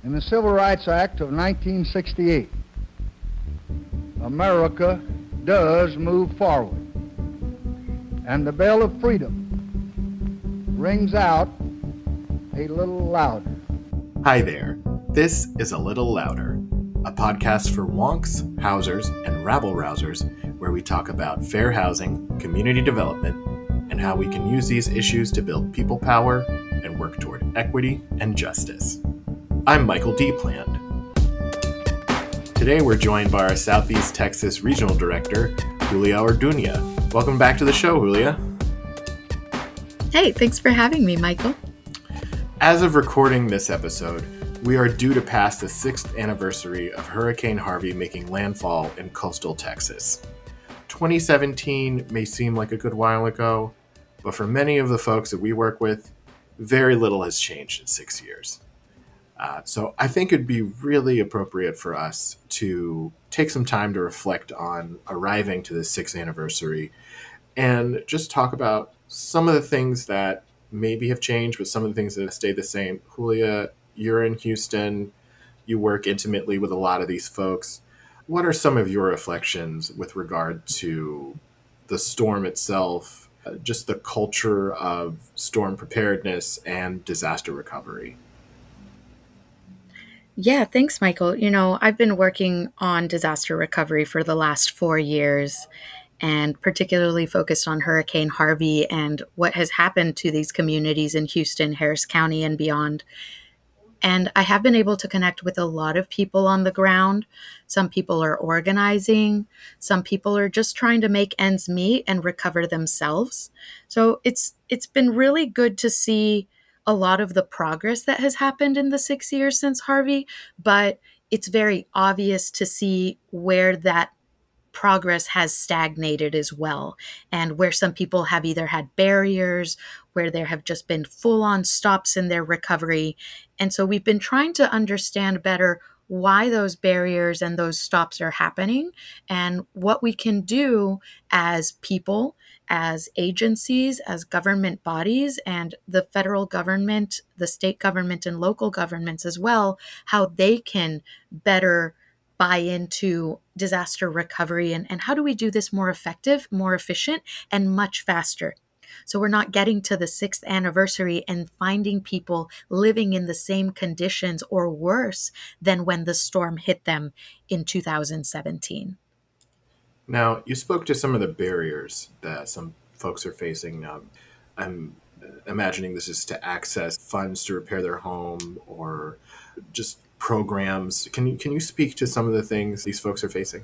In the Civil Rights Act of 1968, America does move forward, and the bell of freedom rings out a little louder. Hi there. This is A Little Louder, a podcast for wonks, housers, and rabble-rousers where we talk about fair housing, community development, and how we can use these issues to build people power and work toward equity and justice. I'm Michael D. Pland. Today we're joined by our Southeast Texas Regional Director, Julia Orduña. Welcome back to the show, Julia. Hey, thanks for having me, Michael. As of recording this episode, we are due to pass the 6th anniversary of Hurricane Harvey making landfall in coastal Texas. 2017 may seem like a good while ago, but for many of the folks that we work with, very little has changed in 6 years. So I think it'd be really appropriate for us to take some time to reflect on arriving to the 6th anniversary and just talk about some of the things that maybe have changed, but some of the things that have stayed the same. Julia, you're in Houston. You work intimately with a lot of these folks. What are some of your reflections with regard to the storm itself, just the culture of storm preparedness and disaster recovery? Yeah, thanks, Michael. I've been working on disaster recovery for the last 4 years and particularly focused on Hurricane Harvey and what has happened to these communities in Houston, Harris County, and beyond. And I have been able to connect with a lot of people on the ground. Some people are organizing. Some people are just trying to make ends meet and recover themselves. So it's been really good to see a lot of the progress that has happened in the 6 years since Harvey, but it's very obvious to see where that progress has stagnated as well, and where some people have either had barriers, where there have just been full-on stops in their recovery. And so we've been trying to understand better why those barriers and those stops are happening and what we can do as people, as agencies, as government bodies, and the federal government, the state government, and local governments as well, how they can better buy into disaster recovery and how do we do this more effective, more efficient, and much faster. So we're not getting to the 6th anniversary and finding people living in the same conditions or worse than when the storm hit them in 2017. Now, you spoke to some of the barriers that some folks are facing. I'm imagining this is to access funds to repair their home or just programs. Can you speak to some of the things these folks are facing?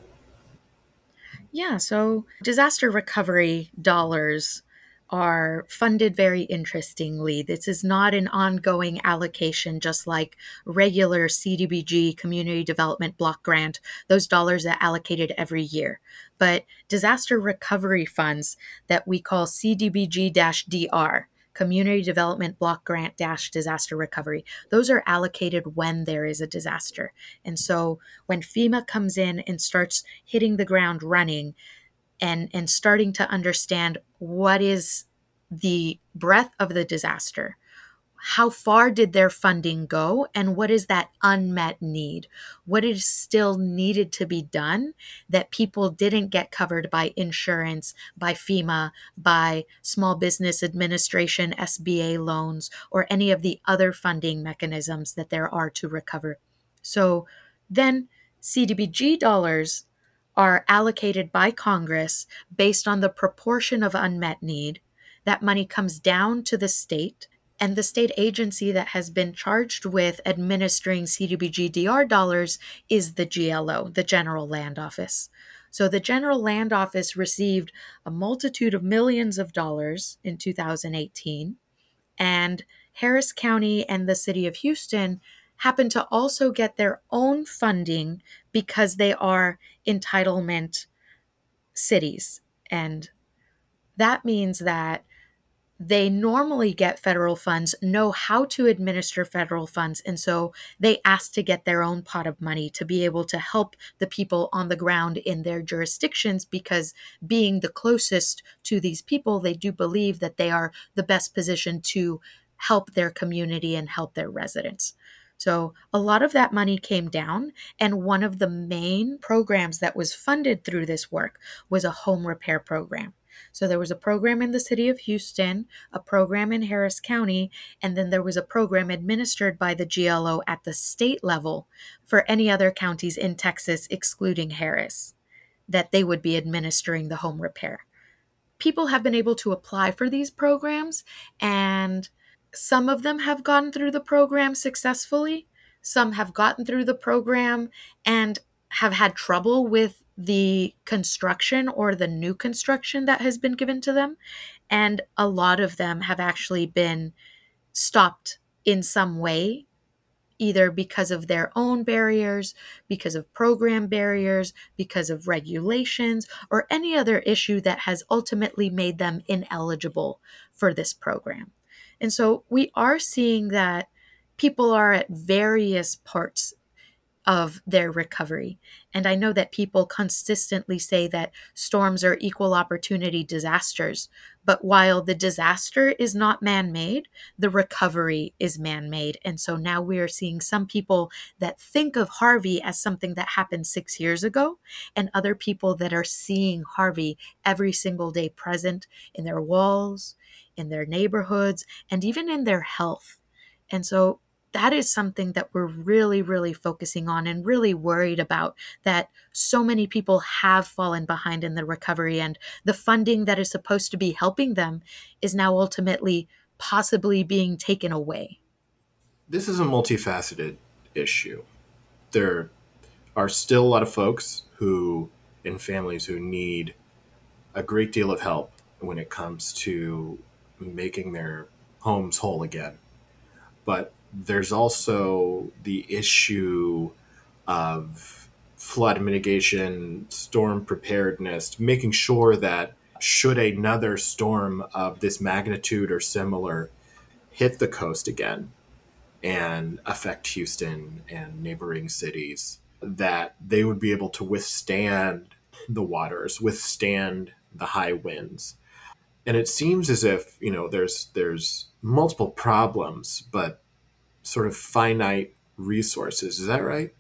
Yeah, so disaster recovery dollars are funded very interestingly. This is not an ongoing allocation, just like regular CDBG, Community Development Block Grant. Those dollars are allocated every year. But disaster recovery funds that we call CDBG-DR, Community Development Block Grant Disaster Recovery, those are allocated when there is a disaster. And so when FEMA comes in and starts hitting the ground running and starting to understand what is the breadth of the disaster, how far did their funding go, and what is that unmet need? What is still needed to be done that people didn't get covered by insurance, by FEMA, by Small Business Administration, SBA loans, or any of the other funding mechanisms that there are to recover? So then CDBG dollars are allocated by Congress based on the proportion of unmet need. That money comes down to the state, and the state agency that has been charged with administering CDBG-DR dollars is the GLO, the General Land Office. So the General Land Office received a multitude of millions of dollars in 2018, and Harris County and the city of Houston happen to also get their own funding because they are entitlement cities. And that means that they normally get federal funds, know how to administer federal funds, and so they ask to get their own pot of money to be able to help the people on the ground in their jurisdictions, because being the closest to these people, they do believe that they are the best position to help their community and help their residents. So a lot of that money came down, and one of the main programs that was funded through this work was a home repair program. So there was a program in the city of Houston, a program in Harris County, and then there was a program administered by the GLO at the state level for any other counties in Texas, excluding Harris, that they would be administering the home repair. People have been able to apply for these programs, and some of them have gone through the program successfully. Some have gotten through the program and have had trouble with the construction or the new construction that has been given to them. And a lot of them have actually been stopped in some way, either because of their own barriers, because of program barriers, because of regulations, or any other issue that has ultimately made them ineligible for this program. And so we are seeing that people are at various parts of their recovery. And I know that people consistently say that storms are equal opportunity disasters. But while the disaster is not man made, the recovery is man made. And so now we are seeing some people that think of Harvey as something that happened 6 years ago, and other people that are seeing Harvey every single day present in their walls, in their neighborhoods, and even in their health. And so that is something that we're really, really focusing on and really worried about, that so many people have fallen behind in the recovery, and the funding that is supposed to be helping them is now ultimately possibly being taken away. This is a multifaceted issue. There are still a lot of folks who, and families who need a great deal of help when it comes to making their homes whole again. But there's also the issue of flood mitigation, storm preparedness, making sure that should another storm of this magnitude or similar hit the coast again and affect Houston and neighboring cities, that they would be able to withstand the waters, withstand the high winds. And it seems as if, there's multiple problems, but sort of finite resources. Is that right?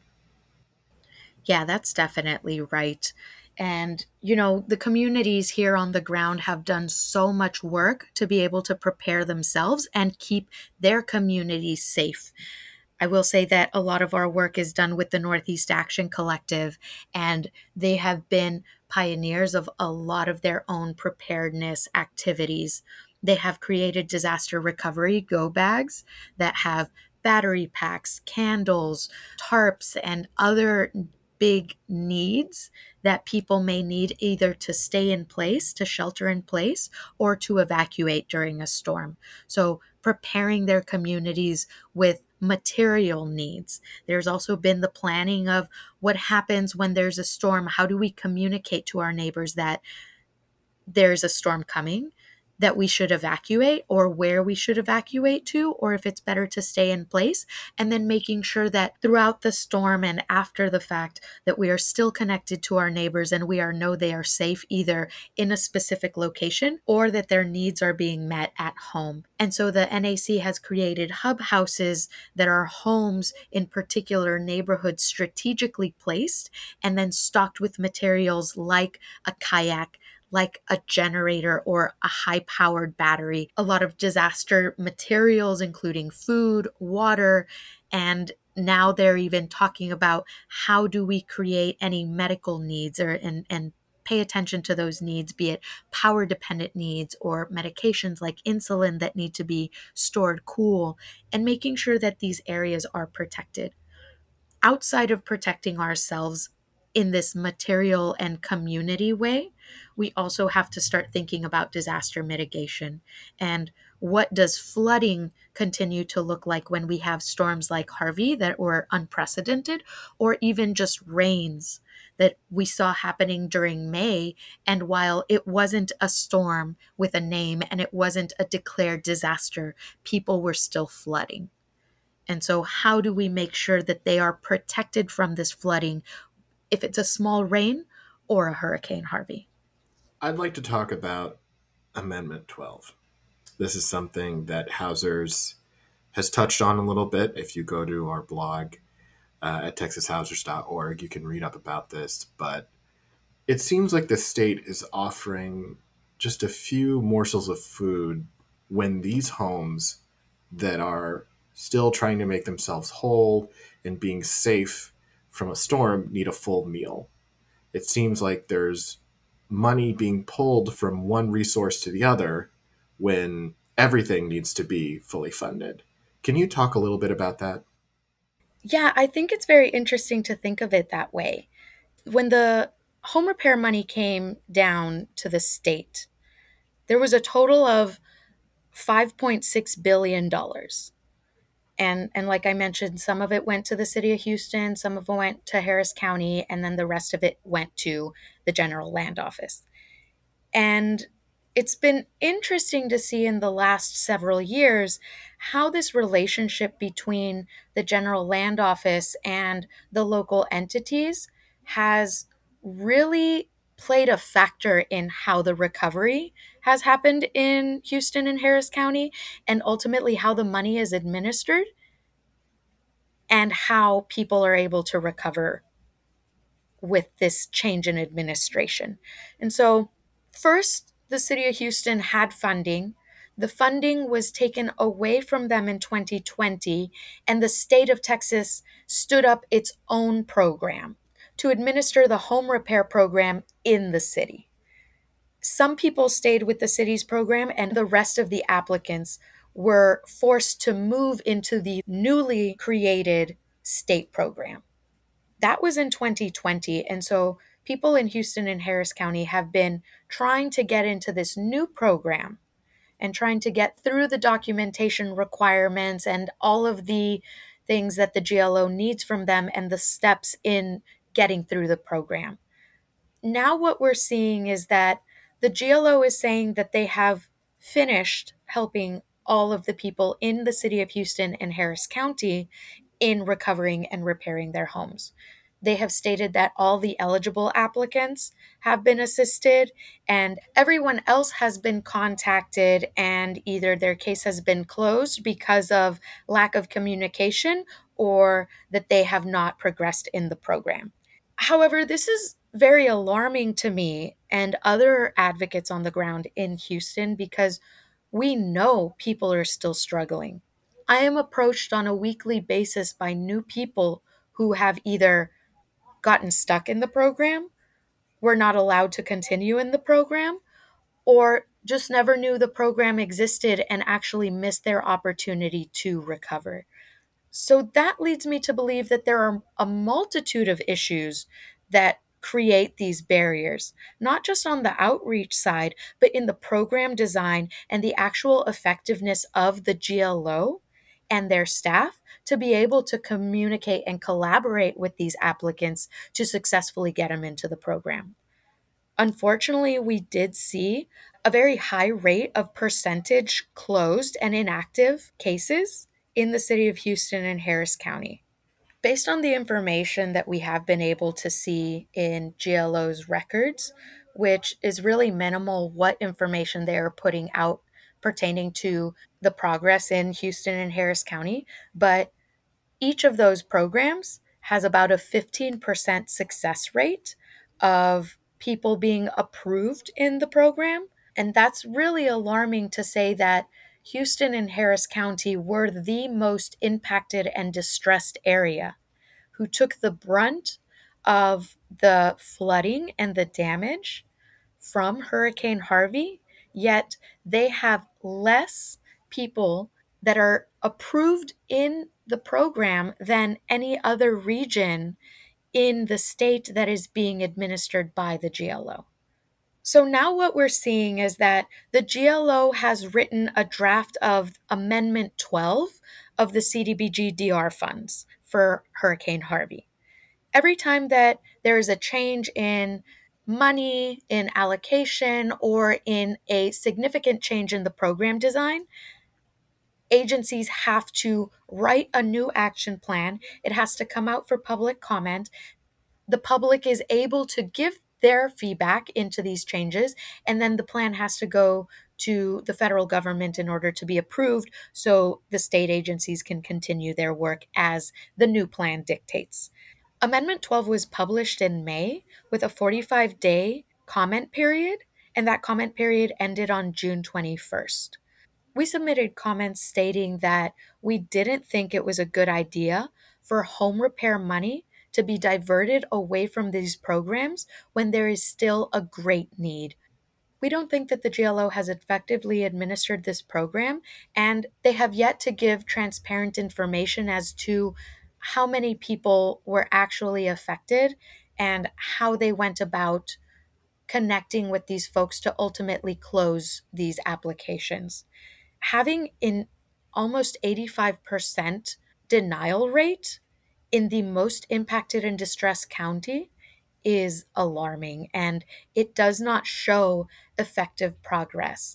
Yeah, that's definitely right. And, the communities here on the ground have done so much work to be able to prepare themselves and keep their communities safe. I will say that a lot of our work is done with the Northeast Action Collective, and they have been pioneers of a lot of their own preparedness activities. They have created disaster recovery go bags that have battery packs, candles, tarps, and other big needs that people may need either to stay in place, to shelter in place, or to evacuate during a storm. So, preparing their communities with material needs. There's also been the planning of what happens when there's a storm. How do we communicate to our neighbors that there's a storm coming, that we should evacuate, or where we should evacuate to, or if it's better to stay in place, and then making sure that throughout the storm and after the fact that we are still connected to our neighbors and we know they are safe either in a specific location or that their needs are being met at home. And so the NAC has created hub houses that are homes in particular neighborhoods strategically placed and then stocked with materials like a kayak, like a generator or a high powered battery, a lot of disaster materials, including food, water, and now they're even talking about how do we create any medical needs and pay attention to those needs, be it power dependent needs or medications like insulin that need to be stored cool, and making sure that these areas are protected. Outside of protecting ourselves in this material and community way, we also have to start thinking about disaster mitigation. And what does flooding continue to look like when we have storms like Harvey that were unprecedented, or even just rains that we saw happening during May? And while it wasn't a storm with a name and it wasn't a declared disaster, people were still flooding. And so, how do we make sure that they are protected from this flooding if it's a small rain or a Hurricane Harvey? I'd like to talk about Amendment 12. This is something that Hauser's has touched on a little bit. If you go to our blog at texashousers.org, you can read up about this. But it seems like the state is offering just a few morsels of food when these homes that are still trying to make themselves whole and being safe from a storm need a full meal. It seems like there's money being pulled from one resource to the other when everything needs to be fully funded. Can you talk a little bit about that? Yeah, I think it's very interesting to think of it that way. When the home repair money came down to the state, there was a total of $5.6 billion. And like I mentioned, some of it went to the city of Houston, some of it went to Harris County, and then the rest of it went to the general land office. And it's been interesting to see in the last several years how this relationship between the general land office and the local entities has really played a factor in how the recovery has happened in Houston and Harris County, and ultimately how the money is administered and how people are able to recover with this change in administration. And so, first, the city of Houston had funding. The funding was taken away from them in 2020, and the state of Texas stood up its own program to administer the home repair program in the city. Some people stayed with the city's program, and the rest of the applicants were forced to move into the newly created state program. That was in 2020. And so people in Houston and Harris County have been trying to get into this new program and trying to get through the documentation requirements and all of the things that the GLO needs from them and the steps in getting through the program. Now, what we're seeing is that the GLO is saying that they have finished helping all of the people in the city of Houston and Harris County in recovering and repairing their homes. They have stated that all the eligible applicants have been assisted, and everyone else has been contacted, and either their case has been closed because of lack of communication or that they have not progressed in the program. However, this is very alarming to me and other advocates on the ground in Houston because we know people are still struggling. I am approached on a weekly basis by new people who have either gotten stuck in the program, were not allowed to continue in the program, or just never knew the program existed and actually missed their opportunity to recover. So that leads me to believe that there are a multitude of issues that create these barriers, not just on the outreach side, but in the program design and the actual effectiveness of the GLO and their staff to be able to communicate and collaborate with these applicants to successfully get them into the program. Unfortunately, we did see a very high rate of percentage closed and inactive cases in the city of Houston and Harris County. Based on the information that we have been able to see in GLO's records, which is really minimal what information they are putting out pertaining to the progress in Houston and Harris County, but each of those programs has about a 15% success rate of people being approved in the program. And that's really alarming to say that Houston and Harris County were the most impacted and distressed area who took the brunt of the flooding and the damage from Hurricane Harvey, yet they have less people that are approved in the program than any other region in the state that is being administered by the GLO. So now what we're seeing is that the GLO has written a draft of Amendment 12 of the CDBG DR funds for Hurricane Harvey. Every time that there is a change in money, in allocation, or in a significant change in the program design, agencies have to write a new action plan. It has to come out for public comment. The public is able to give their feedback into these changes, and then the plan has to go to the federal government in order to be approved so the state agencies can continue their work as the new plan dictates. Amendment 12 was published in May with a 45-day comment period, and that comment period ended on June 21st. We submitted comments stating that we didn't think it was a good idea for home repair money to be diverted away from these programs when there is still a great need. We don't think that the GLO has effectively administered this program, and they have yet to give transparent information as to how many people were actually affected and how they went about connecting with these folks to ultimately close these applications. Having an almost 85% denial rate in the most impacted and distressed county is alarming, and it does not show effective progress.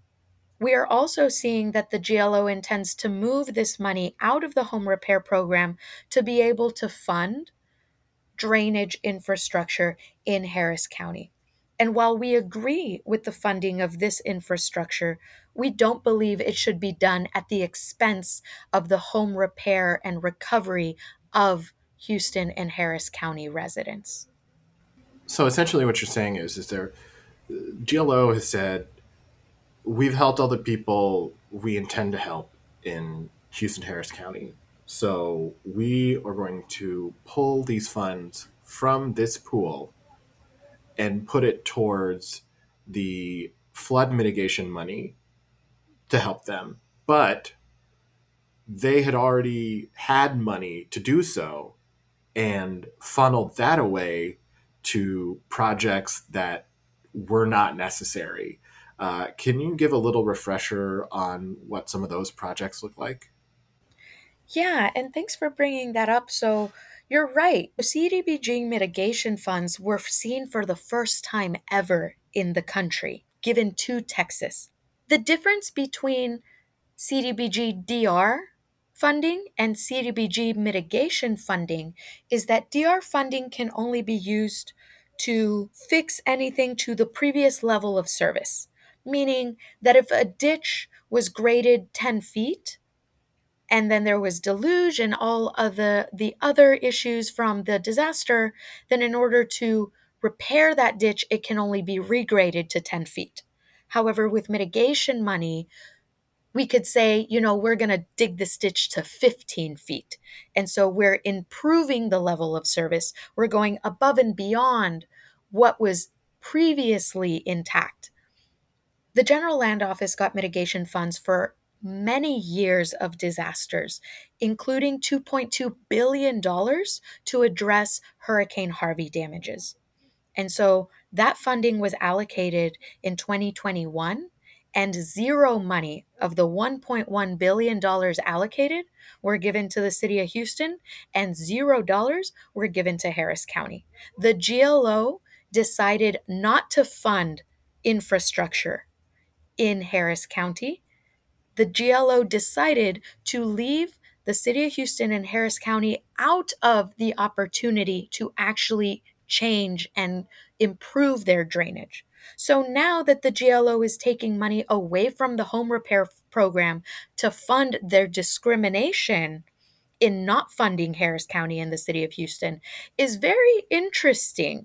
We are also seeing that the GLO intends to move this money out of the home repair program to be able to fund drainage infrastructure in Harris County. And while we agree with the funding of this infrastructure, we don't believe it should be done at the expense of the home repair and recovery of Houston and Harris County residents. So essentially what you're saying is there GLO has said we've helped all the people we intend to help in Houston Harris County. So we are going to pull these funds from this pool and put it towards the flood mitigation money to help them. But they had already had money to do so and funneled that away to projects that were not necessary. Can you give a little refresher on what some of those projects look like? Yeah, and thanks for bringing that up. So you're right. CDBG mitigation funds were seen for the first time ever in the country, given to Texas. The difference between CDBG DR funding and CDBG mitigation funding is that DR funding can only be used to fix anything to the previous level of service, meaning that if a ditch was graded 10 feet, and then there was deluge and all of the other issues from the disaster, then in order to repair that ditch, it can only be regraded to 10 feet. However, with mitigation money, we could say, we're going to dig this ditch to 15 feet. And so we're improving the level of service. We're going above and beyond what was previously intact. The General Land Office got mitigation funds for many years of disasters, including $2.2 billion to address Hurricane Harvey damages. And so that funding was allocated in 2021, and zero money of the $1.1 billion allocated were given to the city of Houston, and $0 were given to Harris County. The GLO decided not to fund infrastructure in Harris County. The GLO decided to leave the city of Houston and Harris County out of the opportunity to actually change and improve their drainage. So now that the GLO is taking money away from the home repair program to fund their discrimination in not funding Harris County and the city of Houston is very interesting.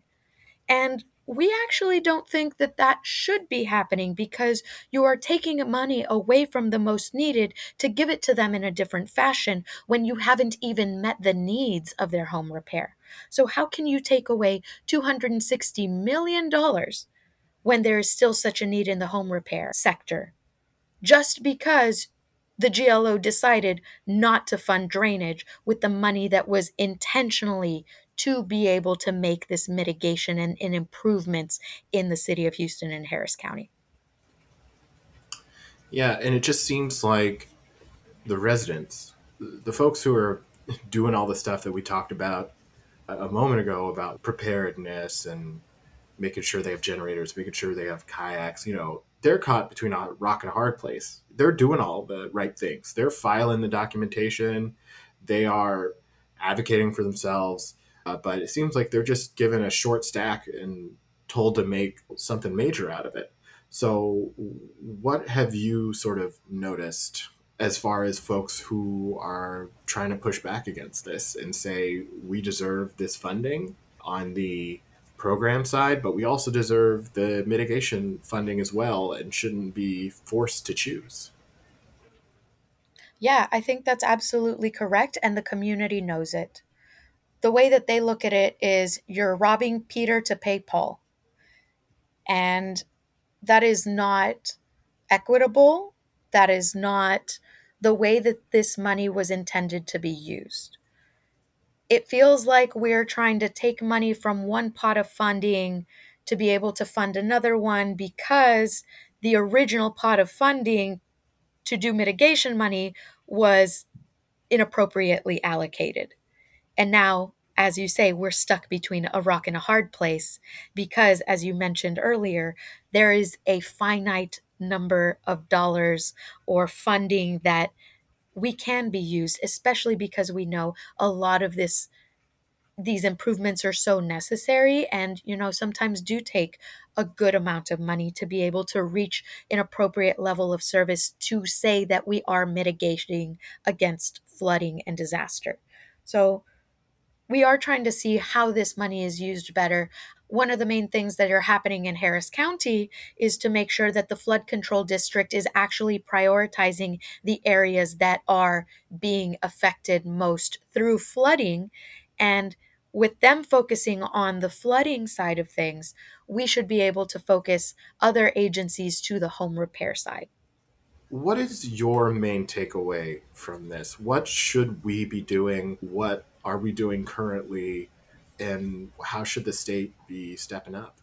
And we actually don't think that that should be happening, because you are taking money away from the most needed to give it to them in a different fashion when you haven't even met the needs of their home repair. So how can you take away $260 million when there is still such a need in the home repair sector, just because the GLO decided not to fund drainage with the money that was intentionally to be able to make this mitigation and improvements in the city of Houston and Harris County? Yeah, and it just seems like the residents, the folks who are doing all the stuff that we talked about a moment ago about preparedness and making sure they have generators, making sure they have kayaks, they're caught between a rock and a hard place. They're doing all the right things. They're filing the documentation. They are advocating for themselves. But it seems like they're just given a short stack and told to make something major out of it. So, what have you sort of noticed as far as folks who are trying to push back against this and say we deserve this funding on the program side, but we also deserve the mitigation funding as well and shouldn't be forced to choose? Yeah, I think that's absolutely correct, and the community knows it. The way that they look at it is you're robbing Peter to pay Paul. And that is not equitable. That is not the way that this money was intended to be used. It feels like we're trying to take money from one pot of funding to be able to fund another one because the original pot of funding to do mitigation money was inappropriately allocated. And now, as you say, we're stuck between a rock and a hard place because, as you mentioned earlier, there is a finite number of dollars or funding that we can be used, especially because we know a lot of these improvements are so necessary and sometimes do take a good amount of money to be able to reach an appropriate level of service to say that we are mitigating against flooding and disaster. So we are trying to see how this money is used better. One of the main things that are happening in Harris County is to make sure that the flood control district is actually prioritizing the areas that are being affected most through flooding. And with them focusing on the flooding side of things, we should be able to focus other agencies to the home repair side. What is your main takeaway from this? What should we be doing? What are we doing currently? And how should the state be stepping up?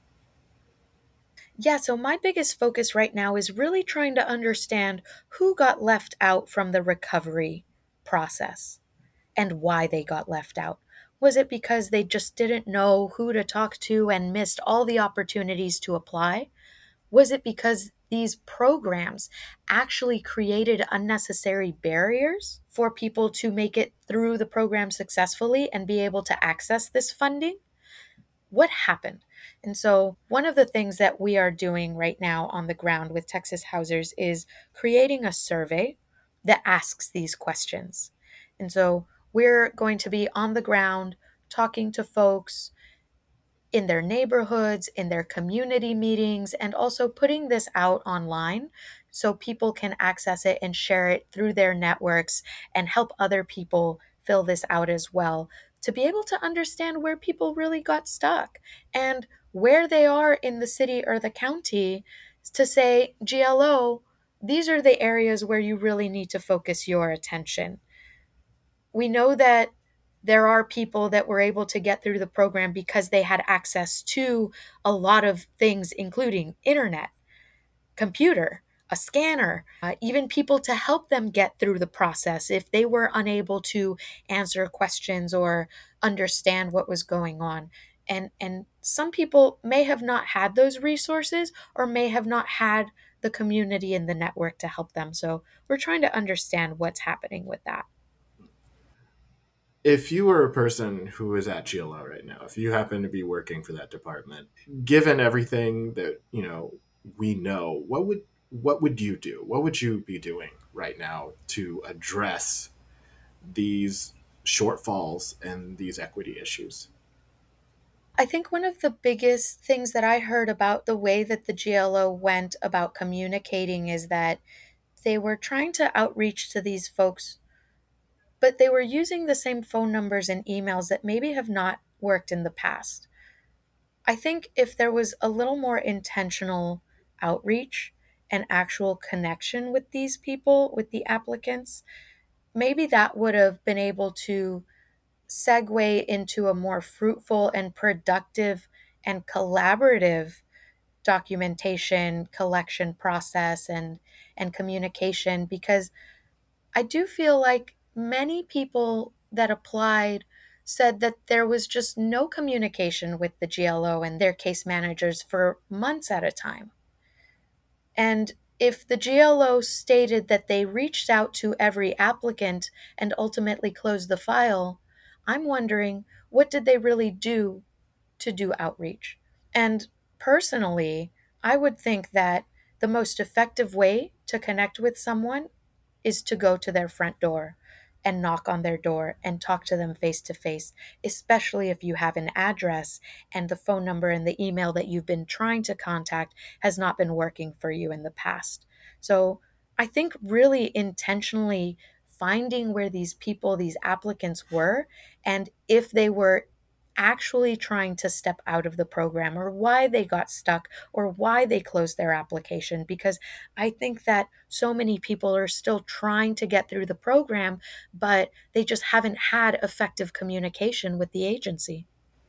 Yeah, so my biggest focus right now is really trying to understand who got left out from the recovery process and why they got left out. Was it because they just didn't know who to talk to and missed all the opportunities to apply? Was it because these programs actually created unnecessary barriers for people to make it through the program successfully and be able to access this funding? What happened? And so, one of the things that we are doing right now on the ground with Texas Housers is creating a survey that asks these questions. And so, we're going to be on the ground talking to folks in their neighborhoods, in their community meetings, and also putting this out online so people can access it and share it through their networks and help other people fill this out as well to be able to understand where people really got stuck and where they are in the city or the county to say, GLO, these are the areas where you really need to focus your attention. We know that there are people that were able to get through the program because they had access to a lot of things, including internet, computer, a scanner, even people to help them get through the process if they were unable to answer questions or understand what was going on. And some people may have not had those resources or may have not had the community and the network to help them. So we're trying to understand what's happening with that. If you were a person who is at GLO right now, if you happen to be working for that department, given everything that we know, what would you do? What would you be doing right now to address these shortfalls and these equity issues? I think one of the biggest things that I heard about the way that the GLO went about communicating is that they were trying to outreach to these folks, but they were using the same phone numbers and emails that maybe have not worked in the past. I think if there was a little more intentional outreach and actual connection with these people, with the applicants, maybe that would have been able to segue into a more fruitful and productive and collaborative documentation collection process and communication, because I do feel like many people that applied said that there was just no communication with the GLO and their case managers for months at a time. And if the GLO stated that they reached out to every applicant and ultimately closed the file, I'm wondering, what did they really do to do outreach? And personally, I would think that the most effective way to connect with someone is to go to their front door and knock on their door and talk to them face to face, especially if you have an address and the phone number and the email that you've been trying to contact has not been working for you in the past. So I think really intentionally finding where these people, these applicants were, and if they were actually trying to step out of the program or why they got stuck or why they closed their application, because I think that so many people are still trying to get through the program, but they just haven't had effective communication with the agency.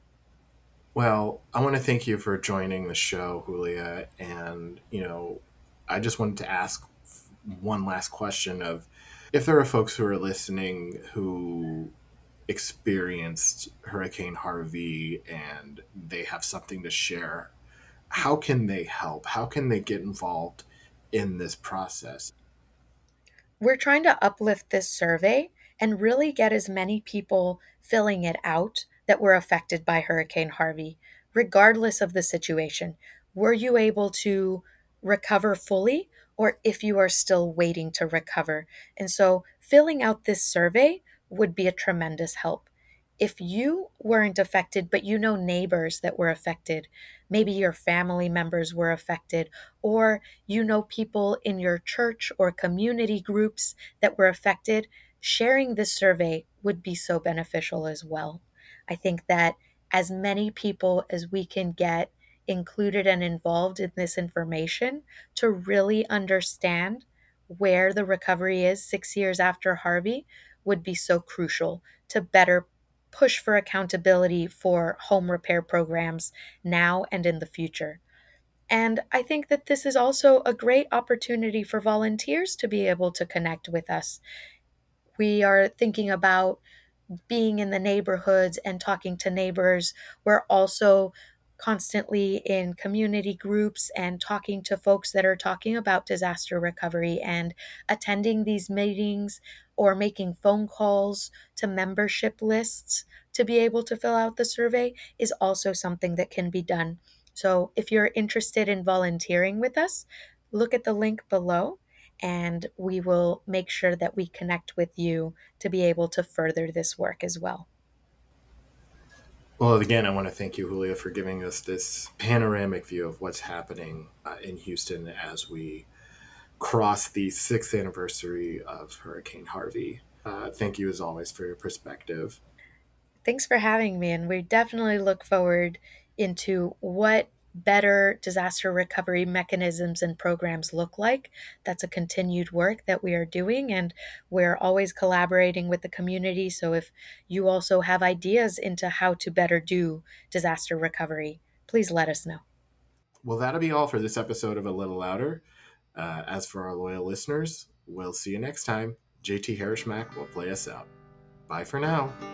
Well, I want to thank you for joining the show, Julia. And, I just wanted to ask one last question of if there are folks who are listening who experienced Hurricane Harvey and they have something to share, how can they help? How can they get involved in this process? We're trying to uplift this survey and really get as many people filling it out that were affected by Hurricane Harvey, regardless of the situation. Were you able to recover fully, or if you are still waiting to recover? And so, filling out this survey would be a tremendous help. If you weren't affected, but you know neighbors that were affected, maybe your family members were affected, or you know people in your church or community groups that were affected, sharing this survey would be so beneficial as well. I think that as many people as we can get included and involved in this information to really understand where the recovery is 6 years after Harvey would be so crucial to better push for accountability for home repair programs now and in the future. And I think that this is also a great opportunity for volunteers to be able to connect with us. We are thinking about being in the neighborhoods and talking to neighbors. We're also constantly in community groups and talking to folks that are talking about disaster recovery, and attending these meetings or making phone calls to membership lists to be able to fill out the survey is also something that can be done. So if you're interested in volunteering with us, look at the link below and we will make sure that we connect with you to be able to further this work as well. Well, again, I want to thank you, Julia, for giving us this panoramic view of what's happening in Houston as we cross the 6th anniversary of Hurricane Harvey. Thank you, as always, for your perspective. Thanks for having me, and we definitely look forward into what better disaster recovery mechanisms and programs look like. That's a continued work that we are doing, and we're always collaborating with the community. So if you also have ideas into how to better do disaster recovery, please let us know. Well, that'll be all for this episode of A Little Louder. As for our loyal listeners, we'll see you next time. JT Harishmack will play us out. Bye for now.